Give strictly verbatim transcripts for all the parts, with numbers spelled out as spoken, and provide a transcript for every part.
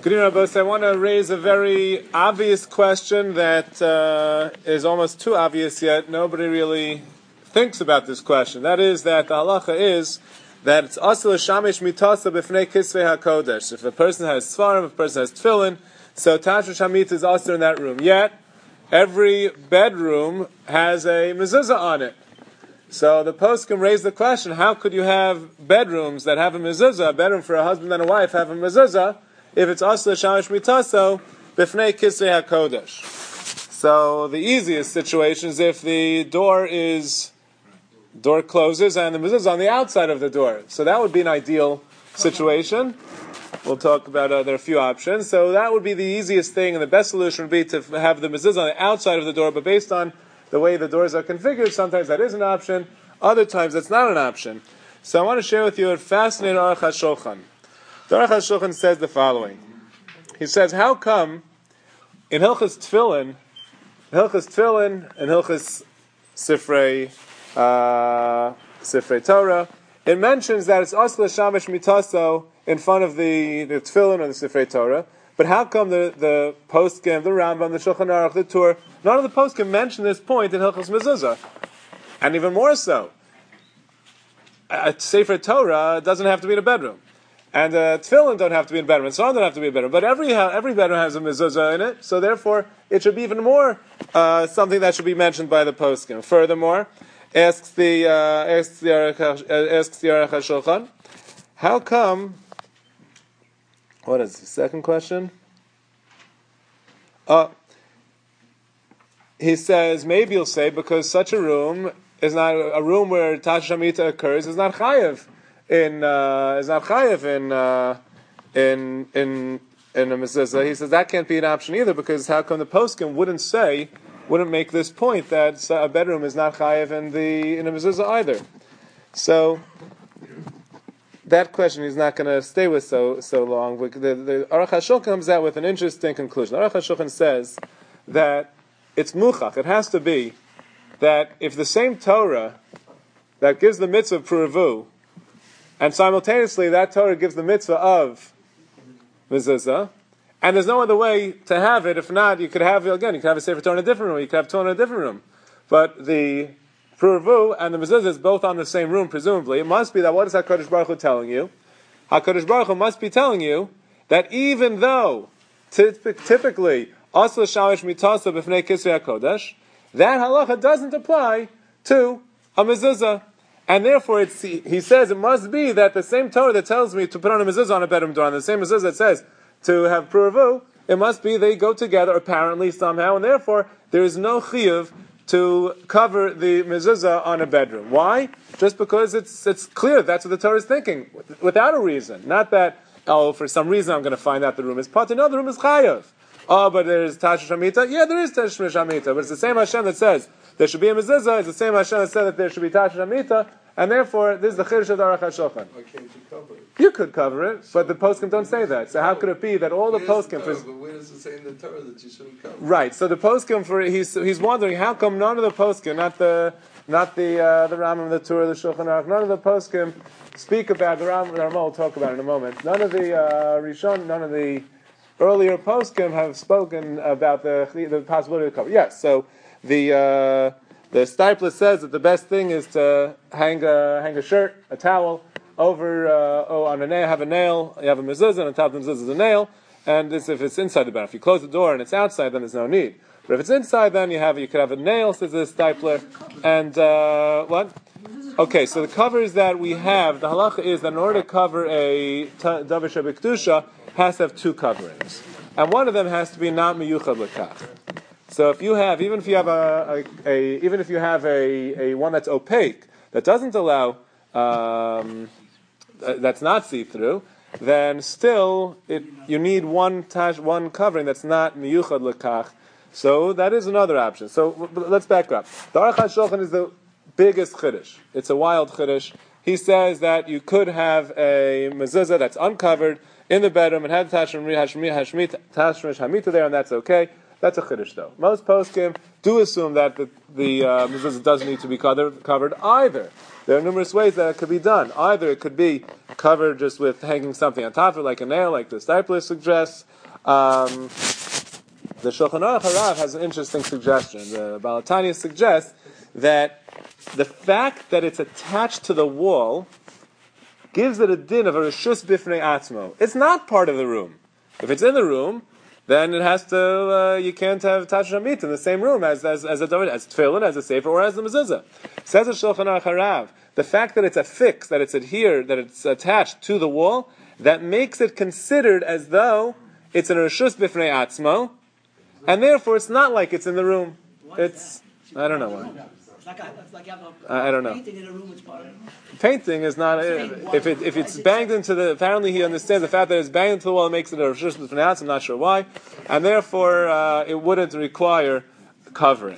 Good evening, Rabbi. I want to raise a very obvious question that uh, is almost too obvious yet nobody really thinks about this question. That is that the halacha is that it's asur l'shamish mitasa b'fnei kisvei hakodesh. If a person has svarim, if a person has tefillin, so tashmish hamita is asur in that room. Yet every bedroom has a mezuzah on it. So the poskim raise the question: how could you have bedrooms that have a mezuzah, a bedroom for a husband and a wife have a mezuzah, if it's asur l'shamish mitaso b'fnei kisvei hakodesh? So the easiest situation is if the door is door closes and the mezuzah is on the outside of the door. So that would be an ideal situation. We'll talk about uh, there are a few options. So that would be the easiest thing, and the best solution would be to have the mezuzah on the outside of the door. But based on the way the doors are configured, sometimes that is an option. Other times that's not an option. So I want to share with you a fascinating Aruch HaShulchan. The Aruch HaShulchan says the following. He says, how come in Hilchas Tefillin, Hilchas Tefillin and Hilchas Sifrei uh, Sifrei Torah, it mentions that it's asur l'shamish mitaso in front of the, the Tefillin or the Sifrei Torah, but how come the, the Poskim, the Rambam, the Shulchan Aruch, the Tur, none of the Poskim mention this point in Hilchas Mezuzah? And even more so, a Sefer Torah doesn't have to be in a bedroom. And uh, tefillin don't have to be in a bedroom, and so on don't have to be in a bedroom. But every every bedroom has a mezuzah in it, so therefore it should be even more uh, something that should be mentioned by the poskim. Furthermore, asks the uh, asks the Aruch HaShulchan, how come? What is the second question? Uh, he says maybe you'll say because such a room is not a room where Tash Hamita occurs is not chayev. In uh, is not chayev in uh, in in in a mezuzah. He says that can't be an option either because how come the poskim wouldn't say, wouldn't make this point that a bedroom is not chayev in the in a mezuzah either? So that question he's not going to stay with so so long. The, the Aruch HaShulchan comes out with an interesting conclusion. Aruch HaShulchan says that it's muchach. It has to be that if the same Torah that gives the mitzvah of pruvu, and simultaneously, that Torah gives the mitzvah of mezuzah, and there's no other way to have it. If not, you could have, again, you could have a Sefer Torah in a different room, you could have Torah in a different room. But the Puravu and the mezuzah is both on the same room, presumably. It must be that, what is HaKadosh Baruch Hu telling you? HaKadosh Baruch Hu must be telling you that even though, typically, asur l'shamish mitasa b'fnei kisvei hakodesh, that halacha doesn't apply to a mezuzah. And therefore, it's, he says it must be that the same Torah that tells me to put on a mezuzah on a bedroom door, and the same mezuzah that says to have puravu, it must be they go together apparently somehow, and therefore there is no chiyuv to cover the mezuzah on a bedroom. Why? Just because it's it's clear that's what the Torah is thinking, without a reason. Not that, oh, for some reason I'm going to find out the room is potter. No, the room is chayav. Oh, but there's Tashmish Hamita. Yeah, there is Tashmish Hamita, but it's the same Hashem that says there should be a mezuzah. It's the same Hashem that said that there should be Tashmish Hamita, and therefore this is the chiddush of the Aruch HaShulchan. Why can't you cover it? You could cover it, but the poskim don't say that. So how could it be that all the poskim? But where does it say in the Torah that you shouldn't cover? Right. So the poskim for he's he's wondering how come none of the poskim, not the not the uh, the Rambam, the Torah, the Shulchan Aruch, none of the poskim speak about the Rambam. The Rambam will talk about it in a moment. None of the uh, Rishon, none of the earlier poskim have spoken about the the possibility of cover. Yes, so the uh, the Stipler says that the best thing is to hang a hang a shirt, a towel over uh, oh on a nail, have a nail, you have a mezuzah, and on top of the mezuzah is a nail, and this if it's inside the bedroom. If you close the door and it's outside, then there's no need. But if it's inside, then you have you could have a nail, says the Stipler, and uh, what? Okay, so the covers that we have, the halacha is that in order to cover a davar shebekdusha, has to have two coverings, and one of them has to be not miyuchad l'kach. So if you have, even if you have a, a, a even if you have a, a one that's opaque that doesn't allow, um, that's not see-through, then still it you need one tash, one covering that's not miyuchad l'kach. So that is another option. So let's back up. The Aruch HaShulchan is the biggest chiddush. It's a wild chiddush. He says that you could have a mezuzah that's uncovered in the bedroom and have Tashmish Hamita there, and that's okay. That's a chiddush, though. Most poskim do assume that the, the uh, mezuzah doesn't need to be covered, covered either. There are numerous ways that it could be done. Either it could be covered just with hanging something on top of it, like a nail, like the stipler suggests. Um, the Shulchan Aruch Harav has an interesting suggestion. The Baal HaTanya suggests that the fact that it's attached to the wall gives it a din of a reshus bifnei atzmo. It's not part of the room. If it's in the room, then it has to. Uh, you can't have tashramit in the same room as as as a as tefillin, as a sefer, or as the mezuzah. Says the Shulchan Aruch Harav, the fact that it's affixed, that it's adhered, that it's attached to the wall, that makes it considered as though it's an reshus bifnei atzmo, and therefore it's not like it's in the room. It's I don't know why. It's like, a, it's like you have a I don't know. painting in a room. It's part of it. Painting is not if it if it's banged into the. Apparently, he understands the fact that it's banged into the wall makes it a reshus b'fnei atzmo. I'm not sure why, and therefore uh, it wouldn't require covering.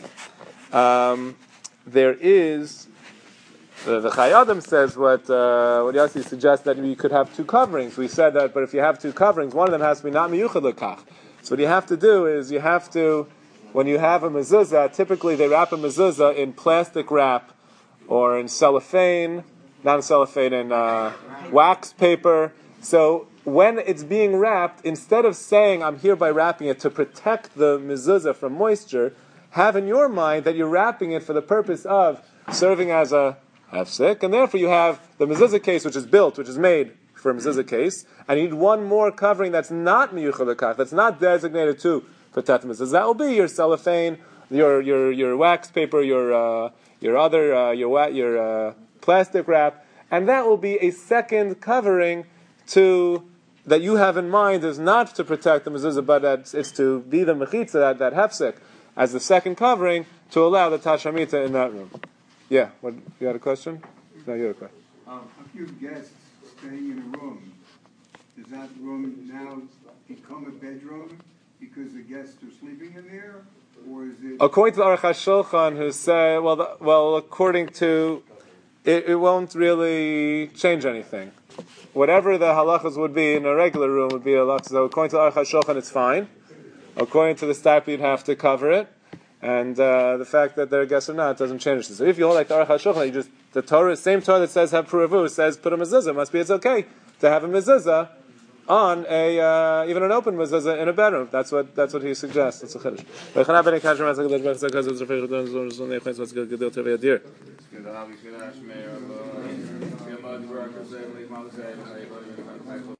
Um, there is the, the Chai Adam says what uh, what Yossi suggests that you could have two coverings. We said that, but if you have two coverings, one of them has to be not miyuchad l'kach. So what you have to do is you have to. When you have a mezuzah, typically they wrap a mezuzah in plastic wrap or in cellophane, not in cellophane, in uh, wax paper. So when it's being wrapped, instead of saying, I'm hereby wrapping it to protect the mezuzah from moisture, have in your mind that you're wrapping it for the purpose of serving as a hefsek, and therefore you have the mezuzah case, which is built, which is made for a mezuzah case, and you need one more covering that's not miyuchad l'kach, that's not designated to protect the mezuzah. That will be your cellophane, your your your wax paper, your uh, your other uh, your your uh, plastic wrap, and that will be a second covering to that you have in mind is not to protect the mezuzah, but it's, it's to be the mechitza, that that hefsek, as the second covering to allow the tashramita in that room. Yeah, what, you had a question? No, you had a question. Um, a few guests staying in a room, does that room now become a bedroom because the guests are sleeping in there, or is it? According to the Aruch HaShulchan, who say, well, the, well, according to, it, it won't really change anything. Whatever the halachas would be in a regular room would be a halachas. So according to the Aruch HaShulchan, it's fine. According to the stipler, you'd have to cover it, and uh, the fact that they're guests or not doesn't change it. So if you hold like the Aruch HaShulchan, you just the Torah, same Torah that says have puravu says put a mezuzah. Must be it's okay to have a mezuzah on a uh, even an open mezuzah in a bedroom. That's what that's what he suggests. That's a chiddush.